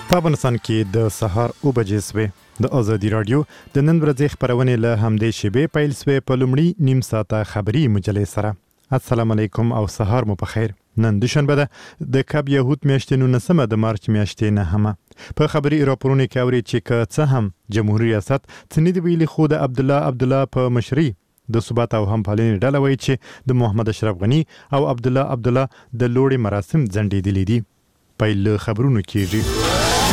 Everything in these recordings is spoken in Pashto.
په افغانستان کې د سهار 9 بجې سوې د ازادي رادیو د نن ورځې خبرونه له همدې شیبې پیل سوې په لومړی نیم ساعته خبري مجلې سره. السلام علیکم او سهار مو په خیر. نن دوشنبه ده د کب یهود میاشتې 19 د مارچ میاشتې نه هم په خبري راپورونه کې اوري چې که څه هم جمهوریت ریاست څنې دی ویلي خو د عبدالله په مشري د ثبات او همپالنې ډله وایي چې د محمد اشرف غنی او عبدالله د لوړې مراسم ځنډېدلي دي. پیل خبرونو کېږي.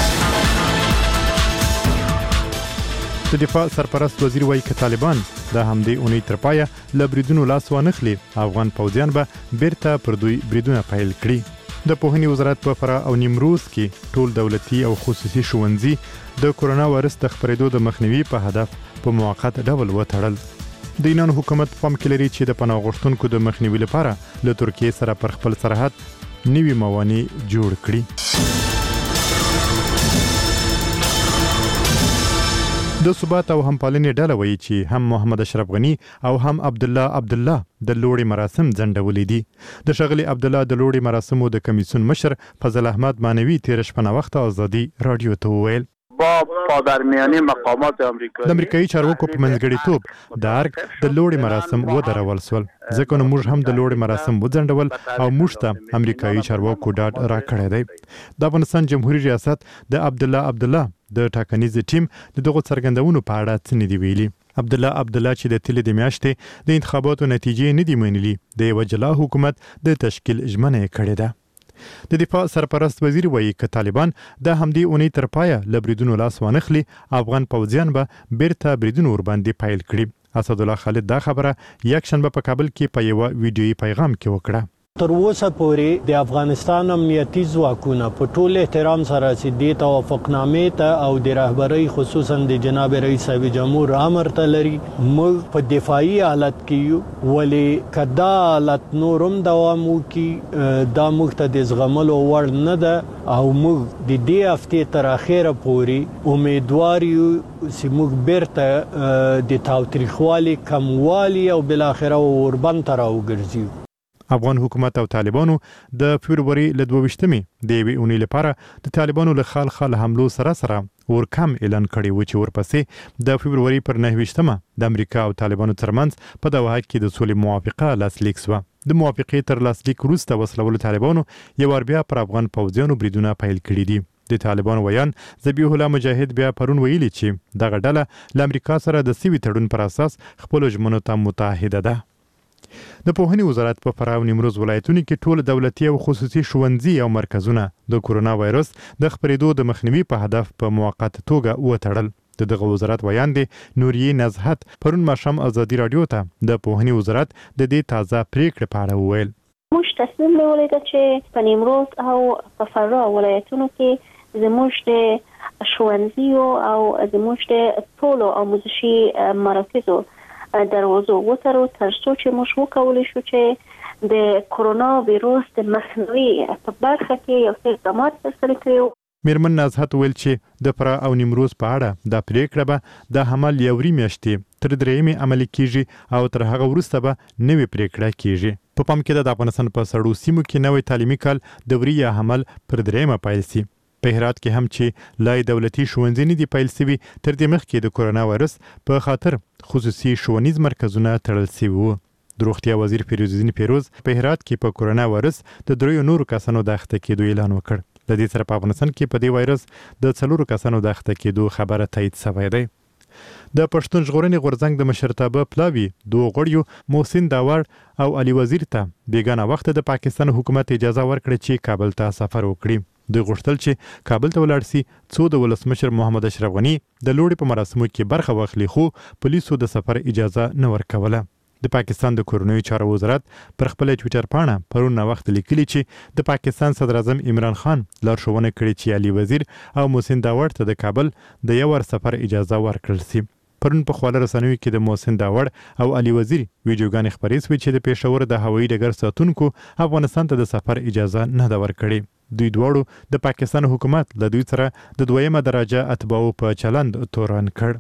د دفاع سرپرست وزیر وایي که طالبان د همدې اونۍ تر پایه له بریدونو لاس وانخلي افغان پوځیان به بیرته پر دوی بریدونه پیل کړي. د پوهنې وزارت په فراه او نیمروز کې ټول دولتي او خصوصي ښوونځي د کرونا وایرس د خپرېدو د مخنیوي په هدف په موقت ډول وتړل. د ایران حکومت پام کې لري چې د پناه غوښتونکو د مخنیوي لپاره له ترکیې سره پر خپل سرحد نوي موانع جوړ کړي. د ثبات او همپالنې ډله وایي چې هم محمد اشرف غنی او هم عبدالله د لوړې مراسم ځنډولي دي. د ښاغلي عبدالله د لوړې مراسمو د کمیسیون مشر فضل احمد مانوي تېره شپه ناوخته ازادي رادیو ته وویل با پادرمیانی مقامات د امریکایي چارواکو په منځګړیتوب د ارګ د لوړې مراسم ودرول سول، ځکه نو موږ هم د لوړې مراسم وځنډول او موږ ته امریکایي چارواکو ډاډ راکړی دی. د افغانستان جمهوریت ریاست د عبدالله د ټاکنیز ټیم د دغو څرګندونو په اړه څه نه دي ویلي. عبدالله چې د تلې د میاشتې د انتخاباتو نتیجې نه دي منلي د یوه جلا حکومت د تشکیل ژمنه یې کړې ده. د دفاع سرپرست وزیر وایي که طالبان د همدې اونۍ تر پایه له بریدونو لاس وانخلي افغان پوځیان به بیرته بریدونه ورباندې پیل کړي. اسدالله خالد دا خبره یکشنبه په کابل کې په یوه ویډیویي پیغام کې وکړه. تر اوسه پورې د افغانستان امنیتي ځواکونه په ټول احترام سره چې دې توافقنامې ته او د رهبرۍ خصوصا د جناب رئیس صاحب جمهور امر ته لري موږ په دفاعي حالت کې یو، ولې که دا حالت نورم دوام وکړي دا موږ ته د زغملو وړ نه ده او موږ د دې هفتې تر اخره پورې امیدوار یو چې موږ بیرته د تاوتریخوالي کموالي او بالاخره اوربند ته راوګرځو. افغان حکومت او طالبانو د فبروري له 22مې د یوې اونۍ لپاره د طالبانو له خال حملو سره ورکم اعلان کړی و چې ورپسې د فبروري پر 9مه د امریکا او طالبانو ترمنځ په دوحه کې د سولې موافقه لاسلیک شوه. د موافقې تر لاسلیک وروسته وسلوالو طالبانو یو وار بیا پر افغان پوځیانو بریدونه پیل کړي دي. د طالبانو ویان ذبیح الله مجاهد بیا پرون ویلي چې دغه ډله له امریکا سره د سوي تړون پر اساس خپلو ژمنو ته متحده ده. د پوهنې وزارت په فراه او نیمروز ولایتونو کې ټول دولتي او خصوصي ښوونځي او مرکزونه د کرونا وایرس د خپرېدو د مخنیوي په هدف په موقت توګه وتړل. دغه وزارت ویان دی نوریه نزهت پرون ماښام ازادي رادیو ته د پوهنې وزارت د دې تازه پریکړې په اړه وویل. موږ تصمیم نیولی ده چې په نیمروز او په فراه ولایتونو کې زموږ د ښوونځیو او زموږ د ټولو آموزشي مراکزو دروازو وتړو تر څو چې موږ وکولی شو چې د کرونا ویروس د مخنیوي په برخه کې یو څه اقدامات ترسره کړو. میرمن نازحت ویل چې د فراه او نیمروز په اړه دا پریکړه به د حمل یوري میاشتې تر 3مې عملي کیږي او تر هغه وروسته به نوې پریکړه کیږي. په پام کې د افغانستان په سړو سیمو کې نوې تعلیمي کال دوري یا حمل پر 3مه پیل شي. په هرات کې هم چې لای دولتي ښوونځي نه دي پیل شوي تر دې مخکې د کرونا وایرس په خاطر خصوصي ښوونیز مرکزونه تړل شوي وو. د روغتیا وزیر فیروز الدین پیروز په هرات کې په کرونا وایرس د 3 نورو کسانو د اخته کېدو اعلان وکړ. د دې سره په افغانستان کې په دې وایرس د 4 کسانو د اخته کېدو خبره تایید شوې ده. د پښتون ژغورنې غورځنګ د مشرتابه پلاوي 2 غړیو محسن داور او علي وزیر ته بیګانه وخت د پاکستان حکومت اجازه ورکړه چې کابل ته سفر وکړي. دوی غوښتل چې کابل ته ولاړ شي څو د ولسمشر محمد اشرف غنی د لوړې په مراسمو کې برخه واخلي خو پولیسو د سفر اجازه نه ورکوله. د پاکستان د کورنیو چارو وزارت پر خپل ټویټر پاڼه پرون وخت لیکلي چې د پاکستان صدر اعظم عمران خان لارښوونه کړې چې علي وزیر او محسن داور ته د کابل د یو ور سفر اجازه ورکړل شي. پرون په خواله رسنیو کې د محسن داور او علي وزیر ویډیوګانې خپرې شوې چې د پېښور د هوایي ډګر ساتونکو افغانستان ته د سفر اجازه نه ده ورکړې. دوی دواړو د پاکستان حکومت له دوی سره د 2مه درجه اتباعو په چلند تورن کړ.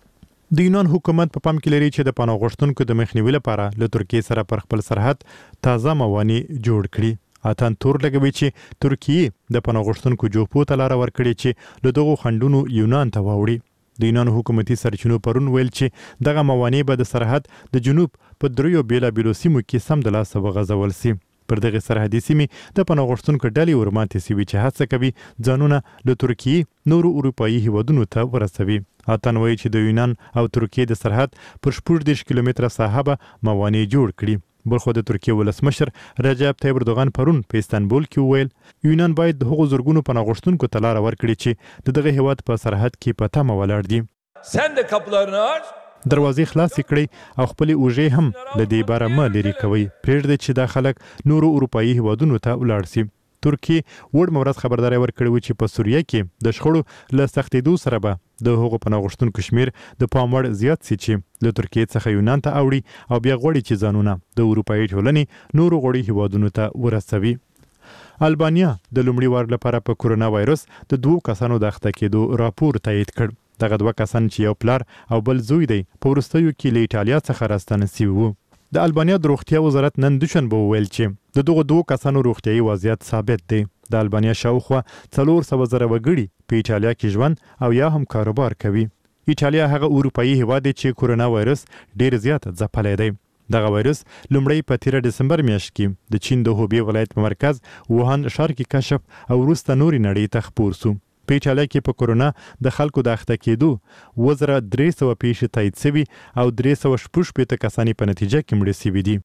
د یونان حکومت په پام کې لري چې د پناه غوښتونکو د مخنیوي لپاره له ترکیې سره پر خپل سرحد تازه موانع جوړ کړي. اتن تور لګوي چې ترکیه د پناه غوښتونکو جوپو ته لار ورکړي چې له دغو خنډونو یونان ته واوړي. د یونان حکومتي سرچینو پرون ویل چې دغه موانع به د سرحد د جنوب په دریو بیلابیلو سیمو کې سم د لاسه وغځول سي. پر دغه سرحدي سیمې د پناه غوښتونکو ډلې ورماتې سوي چې هڅه کوي ځانونه له ترکیې نورو اروپایي هیوادونو ته ورسوي. اتن وایي چې د یونان او ترکیې د سرحد پر 14 کیلومتره ساحه به موانع جوړ کړي. بلخو د ترکیه ولسمشر رجب طیب اردوغان پرون په استانبول کې وویل یونان باید د هغو زورګونو پناه غوښتونکو ته لاره ورکړي چې د دغه هیواد په سرحد کې په تمه ولاړ دي. Sen de kapılarını aç. دروازې خلاصې کړئ او خپلې اوږې هم له دې باره مه لرې کوئ. پرېږدئ چې دا خلک نورو اروپایي هیوادونو ته ولاړ سي. ترکیه وړ ورځ خبرداری ورکړې و چې په سوریه کې د شخړو له سختېدو سره به د هغو پناه غوښتونکو شمیر د پام وړ زیات سي چې له ترکیې څخه یونان ته اوړي او بیا غواړي چې ځانونه د اروپایي ټولنې نورو غړي هیوادونو ته ورسوي. البانیا د لومړي وار لپاره په کورونا وایرس د 2 کسانو د اخته کېدو راپور تایید کړ. دغه 2 کسان چې یو پلار او بل زوی دی په وروستیو کې له ایټالیا څخه راستانه سوي وو. د البانیا د روغتیا وزارت نن دوشنبه وویل چې د دغو 2 کسانو روغتیايي وضعیت ثابت دی. د البانیا شاوخوا 400,000 وګړي په ایټالیا کې ژوند او یا هم کاروبار کوي. ایټالیا هغه اروپایي هیواد دی چې کورونا وایرس ډیر زیات ځپلی دی. دغه وایرس لومړی په 13 دسمبر میاشت کې د چین د هوبی ولایت په مرکز ووهان ښار کې کشف او وروسته نورې نړۍ ته خپور سو. په ایټالیا کې په کورونا د خلکو د اخته کېدو 1300 پیښې تایید شوي او 316 کسان په نتیجه کې مړه شوي دي.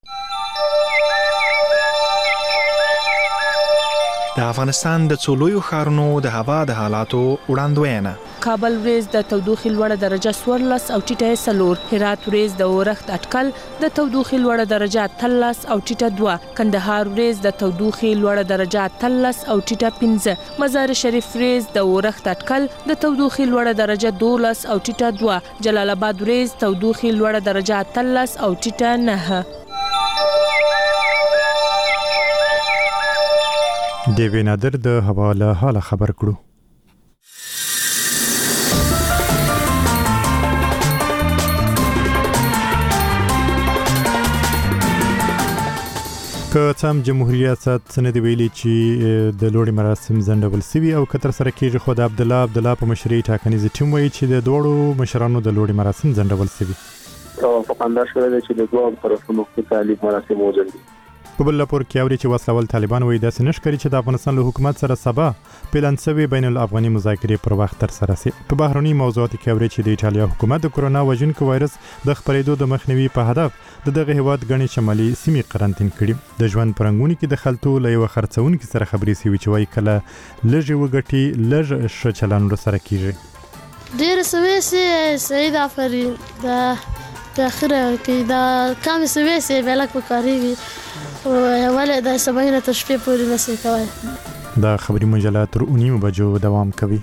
د افغانستان د څو لویو ښارونو د هوا د حالاتو وړاندوینه. کابل ورځ د تودوخې لوړه درجه 14 او ټیټه 4. هرات ورځ د اورښت اټکل د تودوخې لوړه درجه 13 او ټیټه 2. کندهار ورځ د تودوخې لوړه درجه 13 او ټیټه 5. مزار شریف ورځ د اورښت اټکل د تودوخې لوړه درجه 12 او ټیټه 2. جلال آباد ورځ تودوخې لوړه درجه 13 او ټیټه 9. دیوی نادر د هوا له حاله خبر کړو. که څم جمهوریت ریاست سند ویلي چې د لوړي مراسم ځنډول سوي او کتر سره کېږي خو د عبدالله په مشرۍ ټاکنیز ټیم وایي چې د دوړو مشرانو د لوړي مراسم ځنډول سوي. په خندا شوه چې د دوه طرفونو په تعلیق مراسم وځنډي. په بل لپاره کې اوري چې وسلوال طالبان وایي داسې نشکري چې د افغانستان له حکومت سره سبا پلان شوی بین الافغاني مذاکرې پر وخت تر سره شي. په بهرني موضوعاتو کې اوري چې د ایټالیا حکومت د کورونا وژونکو وایرس د خپرېدو د مخنیوي په هدف دغه هیواد غني شمالي سیمې قرنټین کړي. د ژوند پرنګونی کې د خلتو له یو خرڅونکو سره خبرې سوي چې وایي کله لږ وګټي لږ ښه چلند سره کیږي. ډېر سوي سید افرین د اخره کې دا کم سوي سي بلک وکړي ولې د سباینه تر شپې پورې نشي کوي. دا خبري مجله تر 9 بجو دوام کوي.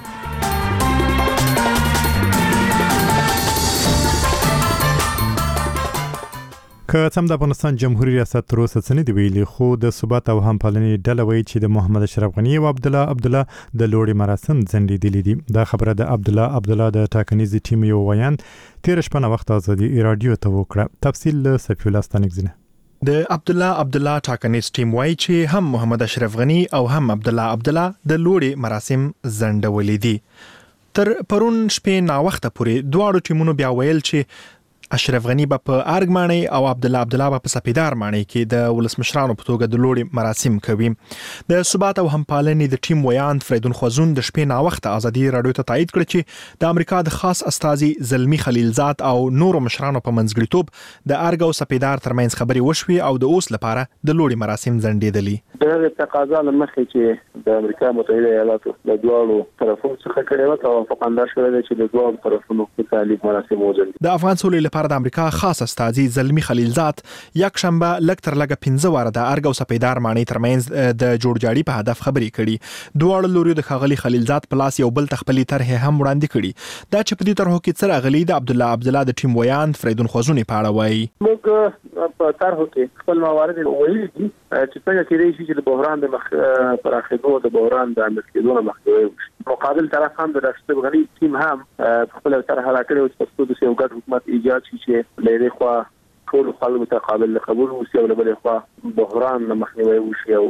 که څم د افغانستان جمهوریت ریاست تر اوسه څه نه دی ویلي خو د ثبات او همپالنې ډله وایي چې د محمد اشرف غني او عبدالله د لوړي مراسم ځنډېدلي دي. دا خبره د عبدالله د ټاکنیز ټیم یو ویان 13 شپه وخت ازادي رادیو ته وکړه. تفصیل له صفی الله ستانګزنه. د عبدالله ټاکنیز ټیم وایي چې هم محمد اشرف غني او هم عبدالله د لوړي مراسم ځنډولي دي. تر پرون شپې نا وخت پورې دواړو ټیمونو بیا ویل چې اشرف غني په ارګ مانی او عبدالله په سپیدار مانی کې د ولسمشرانو په توګه د لوړي مراسم کوي. د ثبات او همپالنې د ټیم ویان فریدون خوازون د شپې نا وخت ازادي رادیو ته تایید کړ چې د امریکا د خاص استازي زلمی خلیلزاد او نورو مشرانو په منځګړیتوب د ارګ او سپیدار ترمنځ خبري وشوي او د اوس لپاره د لوړي مراسم ځنډېدلي. د تقاضا لمخې چې د امریکا متحده ایالاتو د دوه طرفونو څخه کړي و او په خندا شوه چې د دوه طرفونو په تعلیق مراسم وځنډي. د افغان سولې د امریکا خاص استازي زلمی خلیلزاد یک شنبه لکتر لګه 15 واره د ارګ او سپیدار مانی ترمنځ د جوړجاړي په هدف خبرې کړي. دوه لوري د خغلی خلیلزاد پلاس یو بل تخپلی طرح هم وړاندې کړي. دا چې په دې طرحو کې څه غلي د عبدالله د ټیم ویان فریدون خوازونی په اړه وایي. موږ په طرحو کې خپل موارد ویلي دي چې څنګه کېدای شي چې د بحران د پراخېدو د بحران د عامل کېدو مخنیوي وشي. مقابل طرف هم د اشرف غني ټیم هم خپل طرح راکړي او چې د یو ګډ حکومت ایجاد شي چې لري خو ټول خلکو ته قابل قبول وي او بل خو بحران مخنیوي وشي او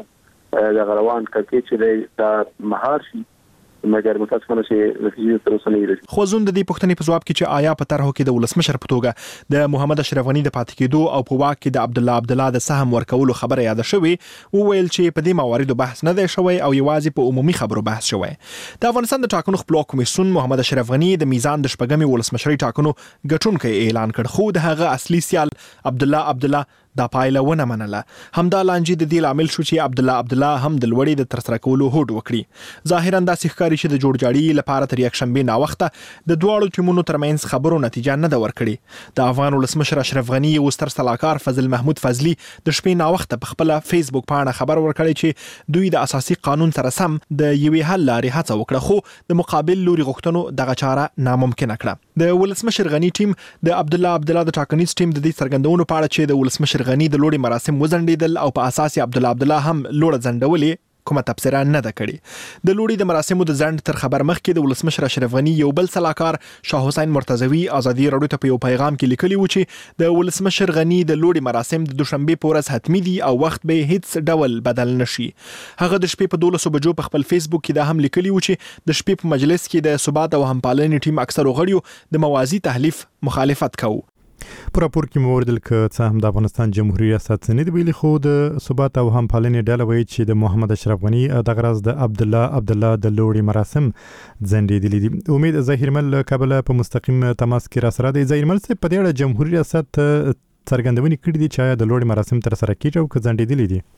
د غروان کړکېچ د مهار شي مګر متاسفانه چې نتیجه تر اوسه نه لري. خو زوند د پښتنې په جواب کې چې آیا په طرحو کې د ولسمشر په توګه د محمد اشرف غنی د پاتې کېدو او په واک کې د عبدالله د سهم ورکولو خبره یاد شوې، وویل چې په دې مواردو بحث نه دی شوی او یوازې په عمومي خبرو بحث شوی. د افغانستان د ټاکنو خپلواک کمیسیون محمد اشرف غنی د میزان د شپږمې ولسمشرۍ ټاکنو ګټونکی اعلان کړ، خو د هغه اصلي سیال عبدالله دا پایله ونه منله. همدا لانجې د دې لامل شو چې عبدالله هم د لوړې د ترسره کولو هوډ وکړي. ظاهرا داسې ښکاري چې د جوړجاړي لپاره تر یکشنبې ناوخته د دواړو ټیمونو ترمنځ خبرو نتیجه نه ده ورکړې. د افغان ولسمشر اشرف غنی او ستر سلاکار فضل محمود فضلي د شپې ناوخته په خپل فیسبوک پاڼه خبر ورکړی چې دوی د اساسي قانون سره سم د یوې حل لارې هڅه وکړه، خو د مقابل لوري غوښتنو دغه چاره ناممکنه کړه. د ولسمشر غنی ټیم د عبدالله د ټاکنیز ټیم د دې څرګندونو په اړه چې د ولسمشر غنی د لوړې مراسم وزندیدل او په اساس عبدالله هم لوړ ځندولې کومه تبصره نه ده کړې. د لوړې د مراسمو د ځند تر خبر مخکې د ولسمشر اشرف غنی یو بل سلاکار شاه حسین مرتضوی ازادي راډیو ته په یو پیغام کې لیکلی و چې د ولسمشر غنی د لوړې مراسم د دوشنبه په ورځ حتمی دي او وخت به هیڅ ډول بدل نشي. هغه د شپې په 12 بجو په خپل فیسبوک کې دا هم لیکلی و چې د شپې په مجلس کې د ثبات او همپالنې ټیم اکثر غړیو د موازی تحلیف مخالفت کوي. په راپور کې موردل ک څه هم د افغانستان جمهوریت ریاست نه دی ویلي، خو د ثبات او همپالنې ډله وایي چې د محمد اشرف غنی د غرض د عبدالله د لوړې مراسم ځنډېدلې دي. امید ظاهرمل کابل په مستقیم تماس کې را سره دی. ظاهرمل څه په دې اړه جمهوریت ریاست څرګندونې کړې دي چې د لوړې مراسم تر سره کیږي او که ځنډېدلې دي؟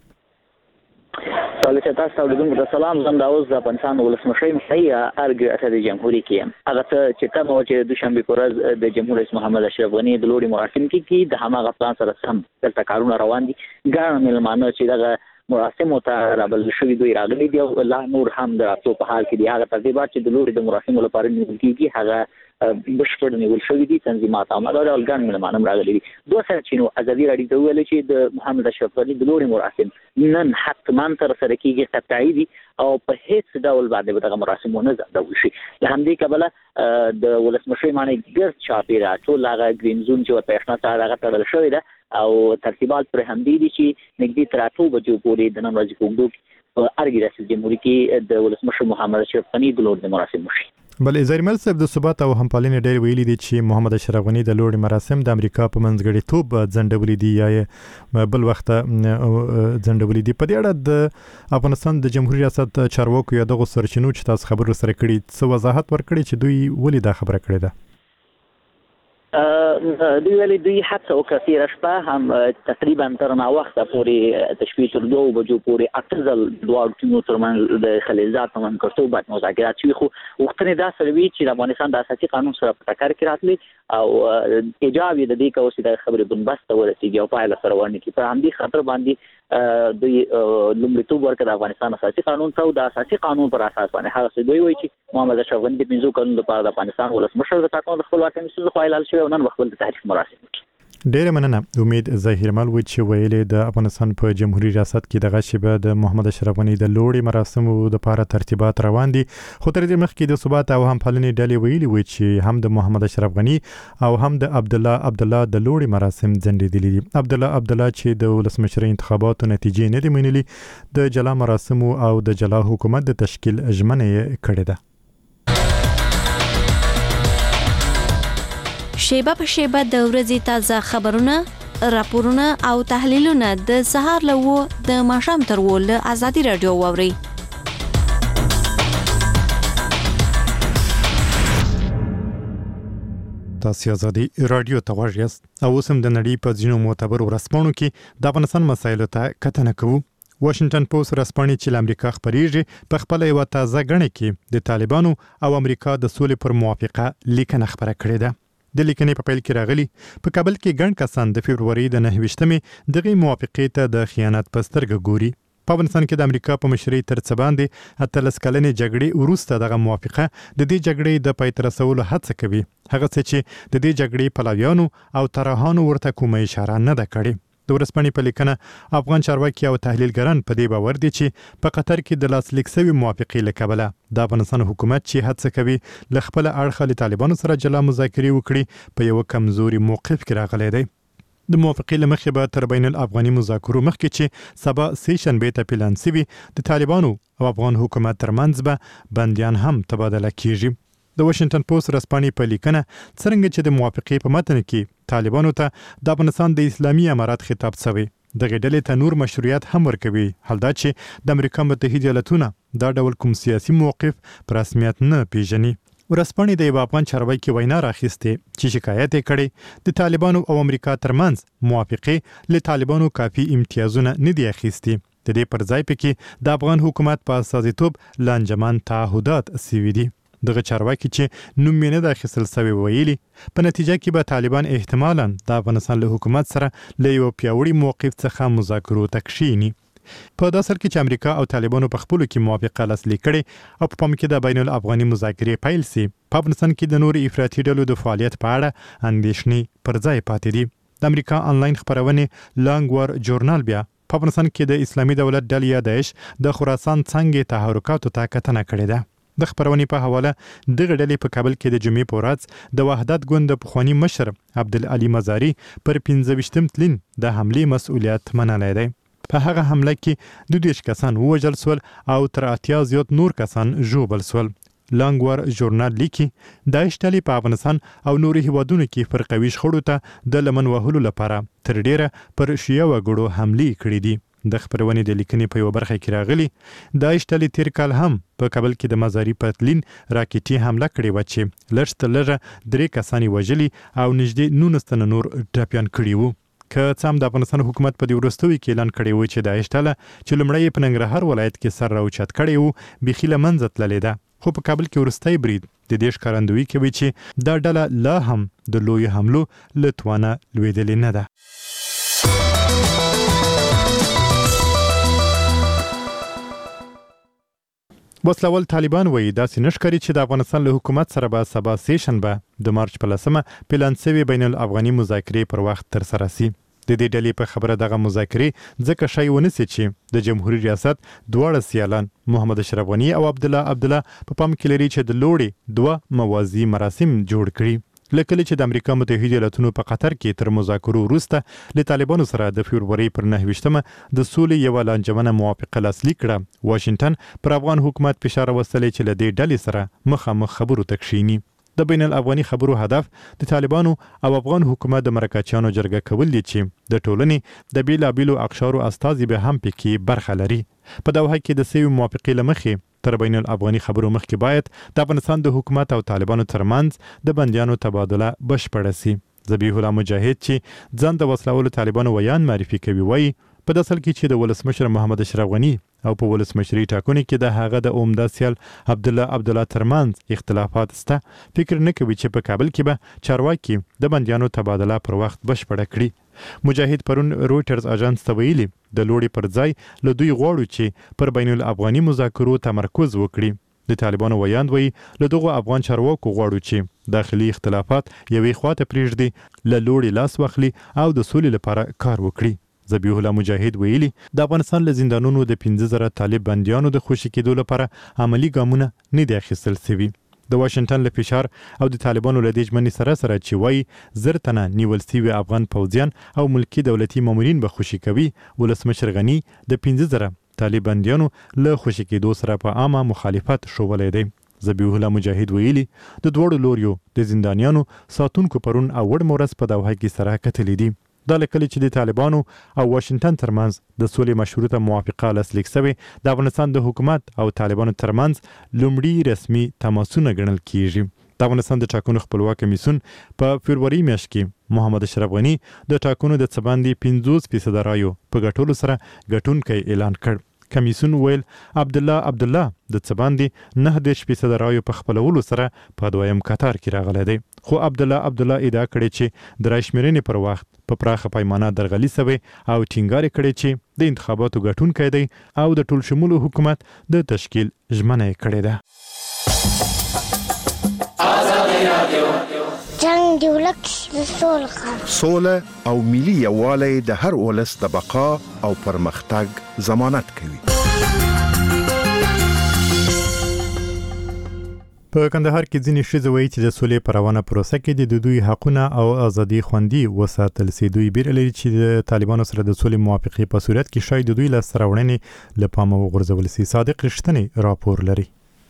تاسو اوریدونکو ته سلام. زم دا اوس د افغانستان ولسمشر مسیح ارګ اسد جمهوریت کې هغه چې کوم چې دوشنبه په ورځ د جمهور رئیس محمد اشرف غنی د لوړې مراسم کې د هماغه پلان سره سم دلته کارونه روان دي. ګڼ مېلمانه چې دغه مراسم ته رابل شوي دوی راغلي دي او لا نور هم د راتلو په حال کې دي. هغه ترتیبات چې د لوړې د مراسم لپاره نیول کېږي هغه بشپړ نیول شوي دي. تنظیمات او مدار ګڼ مېلمانه راغلي دي. دوه سرچینو ازادي راډیو ته ویل چې د محمد اشرف غنی د لوړې مراسم نن حتما تر سره کېږي، قطعي دي او په هیڅ ډول باندې دغه مراسمونه ځنډول شي. له همدې کبله د ولسمشر باندې ګرد چاپیره ټول هغه ګرین زون چې ورته آشنا سره هغه تړل شوی ده او ترتیبات پر همدې دي چې نږدې تر 8 بجو پورې د نن ورځې په اوږدو په ارګ ریاست جمهوریت کې د ولسمشر محمد اشرف غنی د لوړې مراسم وشي. بل ازرمل صاحب د ثبات او همپالنې ډېر ویلي دي چې محمد اشرف غنی د لوړې مراسم د امریکا په منځګړیتوب ځنډولې دي یا بل وخت ځنډولې دي. په دې اړه د افغانستان د جمهوریت ریاست چارواکو یا دغه سرچینو چې تاسو خبرو سره کړي څه وضاحت ورکړي چې دوی ولې دا خبره کړې ده؟ دوی حتی او کثیر شپه هم تقریبا تر ناوخته پورې تشویق تر 2 بجو پورې اټزل دوه ټیمونو ترمنځ د خلیزات من کړتو بعد مذاکرات شوي، خو وختونه دا سروي چې د افغانستان د اساسي قانون سره په ټکر کې راتلي او ایجاب د دې کوي چې د خبرې بنبست ورسیږي او پایله سره ورنه کې په همدې خاطر باندې دوی لومړیتوب ورکړ د افغانستان اساسي قانون ته او د اساسي قانون پر اساس باندې هغه څه دوی وایي چې محمد اشرف غنی د 5 کلونو لپاره د افغانستان ولسمشر د ټاکنو د خپلواکۍ مسوول خو اعلان شوی او نن وخت د تحریف مراسم. ډېر مننه. امید ظاهرمل و چې ویلې د افغانستان په جمهوریت ریاست کې دغه شیبه د محمد اشرف غنی د لوړې مراسمو لپاره ترتیبات روان دي، خو تر دې مخکې د ثبات او همپالنې ډلې ویلي و چې هم د محمد اشرف غنی او هم د عبدالله د لوړې مراسم ځنډېدلي دي. عبدالله چې د ولسمشر انتخاباتو نتیجې نه دي منلي، د جلا مراسمو او د جلا حکومت د تشکیل ژمنه کړې ده. شیبه په شیبه د ورځې تازه خبرونه، راپورونه او تحلیلونه د سهار له د ماښام تر له ازادي راډیو واوري. تاسو ازادي راډیو ته غواړئ او اوس هم د نړۍ په ځینو معتبرو ورځپاڼو کې د افغانستان مسایلو ته کتنه کوو. واشنگټن پوسټ ورځپاڼې چې له امریکا خبرېږي په خپل یو تازه غڼه کې د طالبانو او امریکا د سولې پر موافقه لیکنه خبره کړې ده. د لیکنې په پیل کې راغلي په کابل کې ګڼ کسان د فبروري د 29مې دغه موافقې ته د خیانت په سترګه ګوري. په افغانستان کې د امریکا په مشرۍ تر څه باندې 13 کلنې جګړې وروسته دغه موافقه د دې جګړې د پای ته رسولو هڅه کوي، هغه څه چې د دې جګړې پلویانو او طرحانو ورته کومه اشاره نه ده کړې. د ورځپاڼې په لیکنه افغان چارواکي او تحلیلګران په دې باور دي چې په قطر کې د لاسلیک شوي موافقې له کبله د افغانستان حکومت چې هڅه کوي له خپل اړخه له طالبانو سره جلا مذاکرې وکړي په یو کمزوري موقف کې راغلی دی. د موافقې لمخې به تر بین الافغاني مذاکرو مخکې چې سبا سیشن به ته پلان سوي د طالبانو او افغان حکومت ترمنځ به بنديان هم تبادله کیږي. د واشنگټن پوسټ رسپانې په لیکنه څرنګه چې د موافقې په متن کې طالبانو ته د افغانستان د اسلامي امارات خطاب شوی دغه ډلې ته نور مشروعیت هم ورکوي، حال دا چې د امریکا متحده ایالاتونه دا ډول کوم سیاسي موقف په رسمیت نه پیژني. ورسپانې د یو افغان چارواکي وینا راخیسته چې شکایت یې کړی د طالبانو او امریکا ترمنځ موافقه له طالبانو کافي امتیازونه نه دی اخیستي. د دې پر ځای پکې د افغان حکومت په اساسیتوب لانجمن تعهدات سوي دي. دغه چارواکي چې نوم یې نه د اخیستل سوی ویلي په نتیجه کې به طالبان احتمالاً د افغانستان له حکومت سره له یو پیاوړي موقف څخه مذاکرو ته کښیني. په داسې حال کې چې امریکا او طالبانو په خپلو کې موافقه لاسلیک کړې او په پام کې د بین الافغاني مذاکرې پیل سي، په افغانستان کې د نورو افراطي ډلو د فعالیت په اړه اندېښنې پر ځای پاتې دي. د امریکا انلاین خبرونه لانګ وار جورنال بیا په افغانستان کې د اسلامي دولت ډلې داعش د خراسان څنګه تحرکاتو ته کتنه کړې ده. د خبرونې په حواله دغه ډلې په کابل کې د جمعې په ورځ د وحدت ګوند د پخوانی مشر عبدالعلي مزاري پر 15 تلین د حملې مسؤلیت منلی دی. په هغه حمله کې 22 کسان ووژل سول او تر 80 زیات نور کسان ژوبل سول. لانګ وار ژورنال لیکي داعش ډلې په افغانستان او نورو هیوادونو کې فرقوي شخړو ته د لمن وهلو لپاره تر ډیره پر شیعه وګړو حملې کړې دي. د خبرونې د لیکنې په یو برخه کې راغلي داعش ډلې تیر کال هم په کابل کې د مزاري پتلین راکټي حمله کړې و چې لږ تر لږه 3 کسان وژلي او نږدې 19 تنه نور ټپيان کړي وو. که څه هم د افغانستان حکومت په دې وروستیو کې اعلان کړی و چې داعش ډله چې لومړی په ننګرهار ولایت کې سر راوچت کړی وو بېخي له منځه تللې ده، خو په کابل کې وروستی برید د دې ښکارندویي کوي چې دا ډله لا هم د لویو حملو له توانه لوېدلې نه ده. وسلوال طالبان وایي داسې نشکري چې د افغانستان له حکومت سره به سبا سیشن به د مارچ په 10 پلان سوي بین الافغاني مذاکرې پر وخت تر سره سي. د دې ډلې په خبره دغه مذاکرې ځکه شی ونسي چې د جمهوریت ریاست دواړه سیالان محمد اشرف غنی او عبدالله په پام کې لري چې د لوړې 2 موازی مراسم جوړ کړي. لکه چې د امریکا متحده ایالاتونو په قطر کې تر مذاکرو وروسته له طالبانو سره د فبروري پر 9 د سولې یو لانجمنه موافقه لاسلیک کړه، واشنگټن پر افغان حکومت فشار وستلی چې له دې ډلې سره مخامخ خبرو ته کښیني. د بین الافغاني خبرو هدف د طالبانو او افغان حکومت د مرکچیانو جرګه کول دي چې د ټولنې د بیلابیلو اقشارو استازي به هم پکې برخه لري. په دوحه کې د سوي موافقې لمخې تر بین الافغاني خبرو مخکې باید د افغانستان د حکومت او طالبانو ترمنځ د بنديانو تبادله بشپړه سي. ذبیح الله مجاهد چې ځان د وسلوالو طالبانو ویان معرفي کوي وایي په داسې حال کې چې د ولسمشر محمد اشرف غنی او په ولسمشري ټاکنو کې د هغه د عمده سیال عبدالله ترمنځ اختلافات سته، فکر نه کوي چې په کابل کې به چارواکي د بنديانو تبادله پر وخت بشپړه کړي. مجاهد پرون رويټرز اژانس ته ویلي د لوړې پر ځای له دوی غواړو چې پر بین الافغاني مذاکرو تمرکز وکړي. د طالبانو ویاند وایي له دغه افغان چارواکو غواړو چې داخلي اختلافات یوې خواته پرېږدي، له لوړې لاس واخلي او د سولې لپاره کار وکړي. ذبیح الله مجاهد ویلي د افغانستان له زندانونو د 15,000 طالب بنديانو د خوشي کېدو لپاره عملی ګامونه نه دي اخیستل شوي. د واشنگټن له فشار او د طالبانو له دې ژمنې سره چې وایي 1000 تنه نیول شوي افغان پوځیان او ملکی دولتي مامورین به خوشي کوي، ولسمشر غنی د 15,000 طالب بنديانو له خوشي کېدو سره په عامه مخالفت شوولی دی. ذبیح الله مجاهد ویلي د دوړو لوریو د زندانیانو ساتونکو پرون او وړ مورز په دوحه کې سره کتلې دي. دا لکه چې د طالبانو او واشنگټن ترمنځ د سولې مشروطه موافقه لاسلیک شوې د افغانستان د حکومت او طالبانو ترمنځ لومړی رسمي تماسونه ګڼل کیږي. د افغانستان د ټاکنو خپلواک کمیسیون په فبروري میاشت کې محمد اشرف غنی د ټاکنو د څه باندې 50% رایو په ګټلو سره ګټونکی اعلان کړ. کمیسیون ویل عبدالله د څه باندې 9% رایو په خپلولو سره په دویم قطار کې راغلی دی، خو عبدالله ادعا کړې چې د رایشمېرنې پر وخت په پراخه پیمانه درغلي سوی او ټینګار کړي چې د انتخاباتو ګټونکی دی او د ټول شموله حکومت د تشکیل ژمنه یې کړې ده. جنگ دی ولک سوله او ملي یووالی د هر ولس د بقا او پرمختګ ضمانت کوي. په کندهار کې ځینې ښځې وایي چې د سولې په روانه پروسه کې د دوی حقونه او ازادي خوندي وساتل سي. دوی بیر لري چې د طالبانو سره د سولې موافقې په صورت کې شاید دوی له سرغړنې له پامه وغورځول سي. صادق رښتینی راپور لري.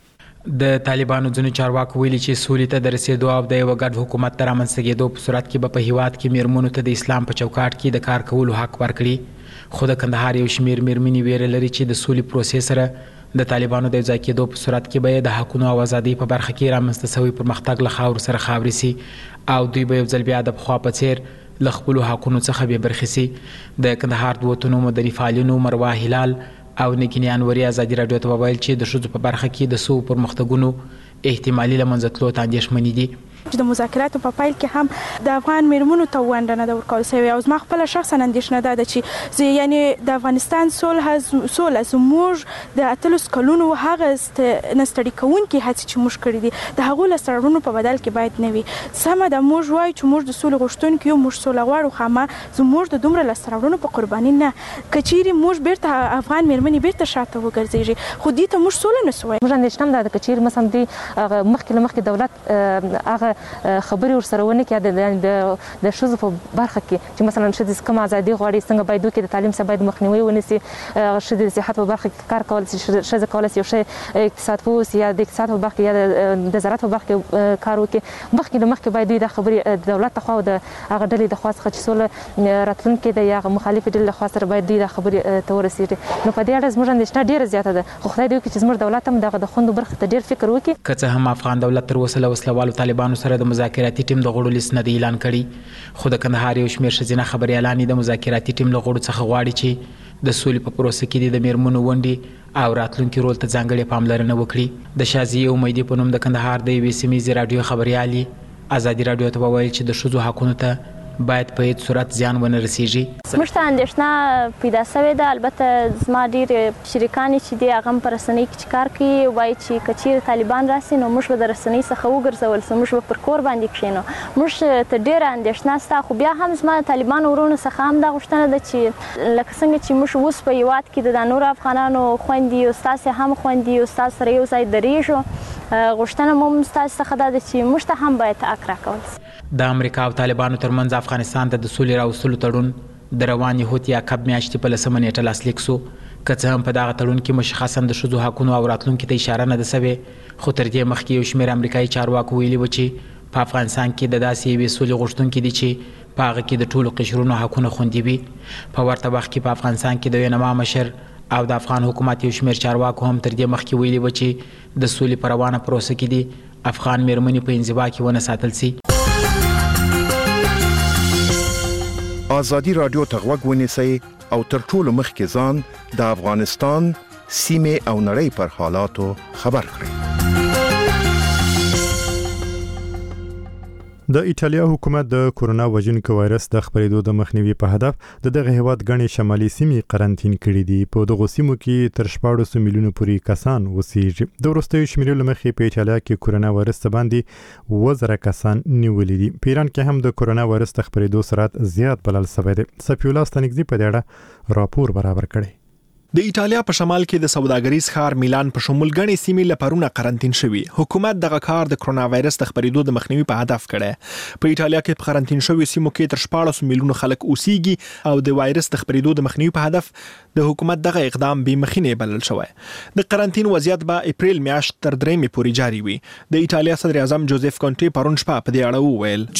د طالبانو ځینو چارواکو ویلي چې سولې ته د رسیدو او د یو ګډ حکومت تر رامنځته کېدو په صورت کې په هیواد کې میرمنو ته د اسلام په چوکاټ کې د کار کولو حق ورکړي. خو د کندهار یو شمیر میرمنې ویره لري چې د سولې پروسې سره د طالبانو د ځای کېدو په صورت کې به د حقونو او ازادۍ په برخه کې رامنځته شوی پرمختګ له خاور سره خاوري سي او دوی به یو ځل بیا د پخوا په څیر له خپلو حقونو څخه بې برخې سي. د کندهار د وطنو مدني فعالینو مروه هلال او نګینې انوري ازادي راډیو ته وویل چې د ښځو په برخه کې د سوو پرمختګونو احتمالي له منځه تلو ته اندېښمنې دي. چې د مذاکراتو په پایل کې هم د افغان میرمنو ته ونډه نه ده ورکول شوې او زما خپله شخصا اندېښنه ده چې یعنی د افغانستان سوله زموږ د 18 کلونو هغه نستړي کوونکې هڅې چې موږ کړي دي د هغو له سرغړونو په بدل کې باید نه وي. سمه ده موږ وایو چې موږ د سولې غوښتونکي یو، موږ سوله غواړو، خو اما زموږ د دومره له سرغړونو په قرباني نه. که چیرې موږ بیرته افغان میرمنې بیرته شاته وګرځېږي خو دې ته موږ سوله نه سو وایو. موږ اندېښنه ده که چیرې مثلا دوی مخکې دولت هغه خبرې ورسره ونه کړي د ښځو په برخه کې چې مثلا ښځې کوم ازادي غواړي څنګه باید وکړي، د تعلیم څخه باید مخنیوي ونیسي، ښځې د صحت په برخه کې کار کول شي، ښځې کولی شي یو ښه اقتصاد پوه اوسي یا د اقتصاد په برخه کې یا د زراعت په برخه کې کار وکړي. مخکې باید دوی دا خبرې د دولت لخوا او د هغه ډلې د خوا څخه چې سوله راتلونکې ده یا مخالفې ډلې لخوا سره باید دوی دا خبرې ته ورسېږي. نو په دې اړه زموږ اندېښنه ډېره زیاته ده، خو خدای دې وکړي چې زموږ دولت هم دغه د خوندو برخې ته ډېر فکر وکړي. که څه هم افغان دولت تر اوسه له وسلوالو طالبانو سره د مذاکراتي ټیم د غړو لیست نه دی اعلان کړی، خو د کندهار یو شمېر ښځینه خبریالانې د مذاکراتي ټیم له غړو څخه غواړي چې د سولې په پروسه کې د میرمنو ونډې او راتلونکي رول ته ځانګړې پاملرنه وکړي. د شازیې امیدي په نوم د کندهار د یوې سیمې راډیو خبریالې ازادي راډیو ته وویل چې د ښځو حقونو ته باید په هیڅ صورت زیان ونه رسیږي. موږ ته اندېښنه پیدا شوې ده. البته زما ډېرې شریکانې چې دي هغه هم په رسنۍ کې چې کار کوي وایي چې که چیرې طالبان راسي نو موږ به د رسنۍ څخه وګرځول سو، موږ به پر کور باندې کښېنو. موږ ته ډېره اندېښنه شته، خو بیا هم زما د طالبانو ورونو څخه هم دا غوښتنه ده چې لکه څنګه چې موږ اوس په هېواد کې د نورو افغانانو خویندې او ستاسې هم خویندې او ستاسو سره یو ځای درېږو، غوښتنه مو هم ستاسو څخه دا ده چې موږ ته هم باید حق راکول شي. د امریکا او طالبانو ترمنځ افغانستان ته د سولې راوستلو تړون د روان یهود یا کب میاشتې په 10 نیټه لاسلیک سو. که څه هم په دغه تړون کې مشخصا د ښځو حقونو او راتلونکي ته اشاره نه ده سوې، خو تر دې مخکې یو شمېر امریکایي چارواکو ویلي و چې په افغانستان کې د داسې یوې سولې غوښتونکي دي چې په هغه کې د ټولو قشرونو حقونه خوندي وي. په ورته وخت کې په افغانستان کې د وینما مشر او د افغان حکومت یو شمېر چارواکو هم تر دې مخکې ویلي و چې د سولې په روانه پروسه کې دي افغان میرمنې په انزوا کې ونه ساتل سي. ازادي راډیو ته غوږ ونیسئ او تر ټولو مخکې ځان د افغانستان سیمې او نړۍ پر حالاتو خبر کړئ. د ایټالیا حکومت د کورونا وژونکي وایرس د خپرېدو د مخنیوي په هدف دغه هیواد غني شمالي سیمې قرنټین کړې دي. په دغه سیمو کې تر 14 میلیونه پورې کسان اوسېږي. د وروستیو شمیرو لمخې په ایټالیا کې کورونا وایرس باندې 1000 کسان نیولې دي. په ایران کې هم د کورونا وایرس د خپرېدو سرعت زیات بلل شوی دی. صفی الله ستنګزی په دې اړه راپور برابر کړی. د ایټالیا په شمال کې د سوداګریز ښار میلان په شمول غني سیمې لپاره قرنټین شوی. حکومت دغه کار د کرونا وایرس د خپرېدو د مخنیوي په هدف کړی. په ایټالیا کې په قرنټین شوی سیمو کې تر 14 میلیونه خلک اوسېږي او د وایرس د خپرېدو د مخنیوي په هدف د حکومت دغه اقدام به مخینه بلل شوی. د قرنټین وضعیت به اپریل میاشت تر 3 پورې جاری وي. د ایټالیا صدر اعظم جوزف کونټي پرون شپه په دې اړه وویل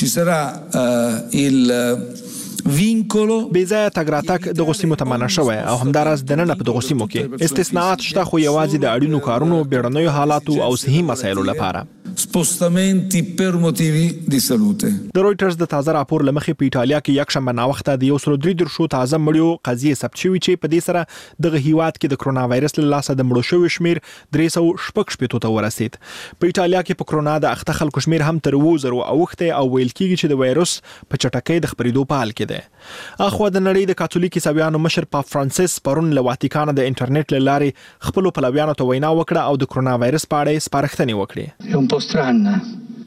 چې وینکولو بیزای تګراتک د غوسیمو تمنا شوی او همدارس د نن په د غوسیمو کې استثناءات شته، خو یوازې د اړینو کارونو، بیړنیو حالاتو او صحي مسایلو لپاره. spostamenti per motivi di salute. د رويټرز د تازه راپور لمخې په ایټالیا کې یک شنبه ناوخته د 133 تازه مړیو قضیه ثبت شوې چې په دې سره دغه هیواد کې د کرونا وایرس له لاسه د مړو شویو شمیر 316 ته ورسید. په ایټالیا کې په کرونا د اخته خلکو شمیر هم تر 2000 اوخته او ویل کېږي چې د وایرس په چټکۍ د خپرېدو په حال کې ده. اخو د نړۍ د کاتولیک عیسویانو مشر پاپ فرانسیس پرون له واتیکان د انټرنیټ لارې خپل پلویانو ته وینا وکړه او د کرونا وایرس په اړه سپارښتنې وکړې. strana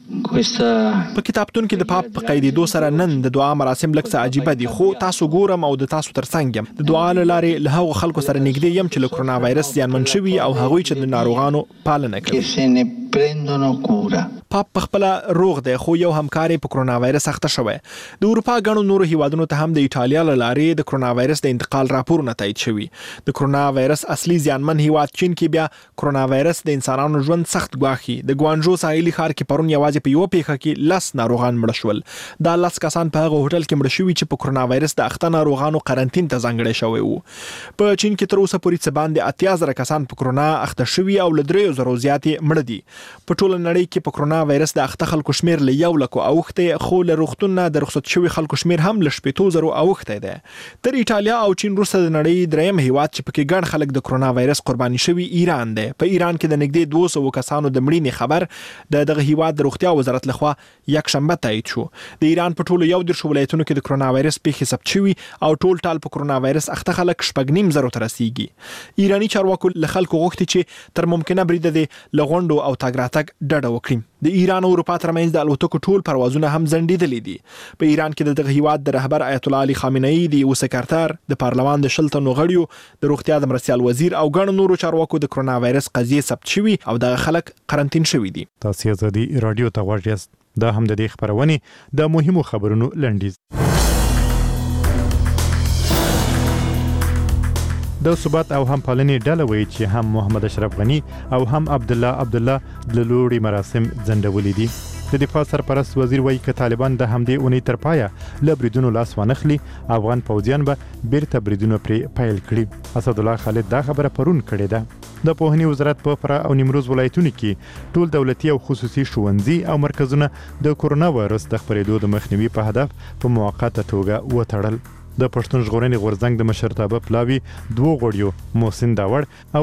په کتابتون کې د پاپ په قیدېدو سره نن د دعا مراسم لږ څه عجیبه دي، خو تاسو ګورم او د تاسو ترڅنګ یم. د دعا له لارې له هغو خلکو سره نږدې یم چې له کرونا وایرس زیانمن شوي او هغوی چې د ناروغانو پالنه کوي. پاپ په خپل روغ دی، خو یو همکار په کرونا وایرس اخته شوی. د اروپا غنو نورو هیوادونو ته هم د ایټالیا له لارې د کرونا وایرس د انتقال راپورونه تایید شوي. د کرونا وایرس اصلي زیانمن هیواد چین کې بیا کرونا وایرس د انسانانو ژوند سخت ګواښي. د ګوانجو ساحلي ښار کې پرون یوازې په یو پیښه کې 10 ناروغان مړه شول. دا 10 کسان په هغه هوټل کې مړه شوي چې په کرونا وایرس د اخته ناروغانو قرنټین ته ځانګړی شوی وو. په چین کې تر اوسه پورې څه باندې 80,000 کسان په کرونا اخته شوي او له 3,000 زیاتې مړه دي. په ټوله نړۍ کې په کرونا وایرس د اخته خلکو شمیر له 1 لک اوخته، خو له روغتون نه د رخصت شوي خلکو شمیر هم له 8,000 اوخته ده. تر ایټالیا او چین وروسته د نړۍ دریم هیواد چې پکې ګڼ خلک د کرونا وایرس قرباني شوي ایران ده. په ایران کې د نږدې 200 کسانو د مړینې خبر دغه هیواد د روغتیا وزارت لخوا یک شنبه تایید شو. د ایران په ټولو 11 ولایتونو کې د کرونا وایرس پیښې ثبت شوي او ټول ټال په کرونا وایرس اخته خلک 9.5 ته رسیدي. ایرانی چارواکو له خلکو غوښتي چې تر ممکنه بریده د لغونډو او تاګ راتګ ډډه وکړي. د ایران او اروپا ترمنځ د الوتکو ټول پروازونه هم ځنډېدلي دي. په ایران کې دغه هیواد د رهبر آیت الله علي خامنه‌ای د یو سکرټر د پارلمان د 10 تنو غړیو د روغتیا د مرستیال وزیر او ګڼ نورو چارواکو د کرونا وایرس قضیې ثبت شوي او دغه خلک قرنټین شوي دي. تاسو ازادي رادیو ته غوږ یاست. دا هم د دې خبرونه د مهمو خبرونو لنډیز. د ثبات او هم پالنې ډله وایي چې هم محمد اشرف غنی او هم عبدالله د لوړي مراسم ځنډولي دي. د دفاع سرپرست وزیر وایي که طالبان د همدې اونۍ تر پایه له بریدونو لاس وانخلي، افغان پوځیان به بیرته بریدونه پرې پیل کړي. اسدالله خالد دا خبره پرون کړې ده. د پوهنې وزارت په فراه او نیمروز ولایتونو کې ټول دولتي او خصوصي ښوونځي او مرکزونه د کرونا وایرس د خپرېدو د مخنیوي په هدف په موقته توګه وتړل. د پښتون ژغورنې غورځنګ د مشرتابه پلاوي 2 غړیو محسن داوړ او